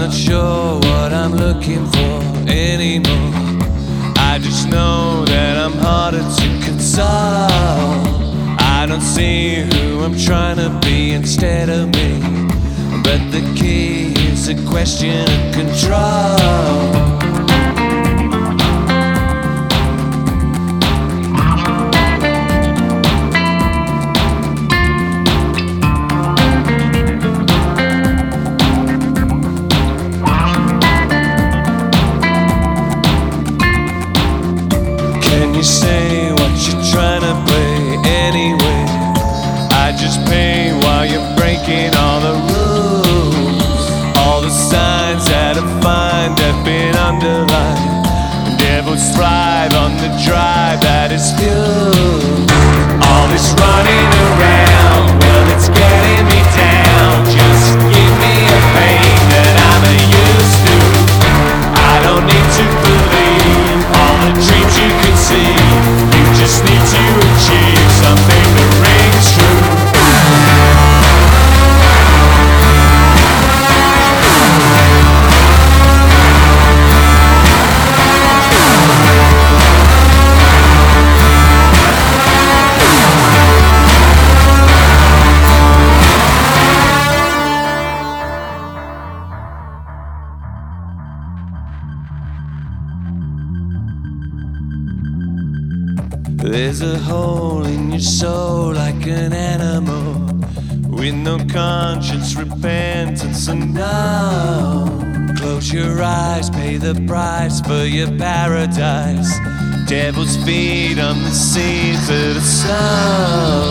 not sure what I'm looking for anymore. I just know that I'm harder to console. I don't see who I'm trying to be instead of me, but the key is a question of control. Can you say what you're trying to play anyway? I just pay while you're breaking all the rules. All the signs that I find have been underlined. Devils thrive on the drive that is fuel. All this running around, well, it's getting me down. Just give me a pain that I'm used to. I don't need to believe all the dreams you could see. You just need to achieve something that rings true. There's a hole in your soul like an animal, with no conscience, repentance, and no. Close your eyes, pay the price for your paradise. Devils feed on the seeds of the soul.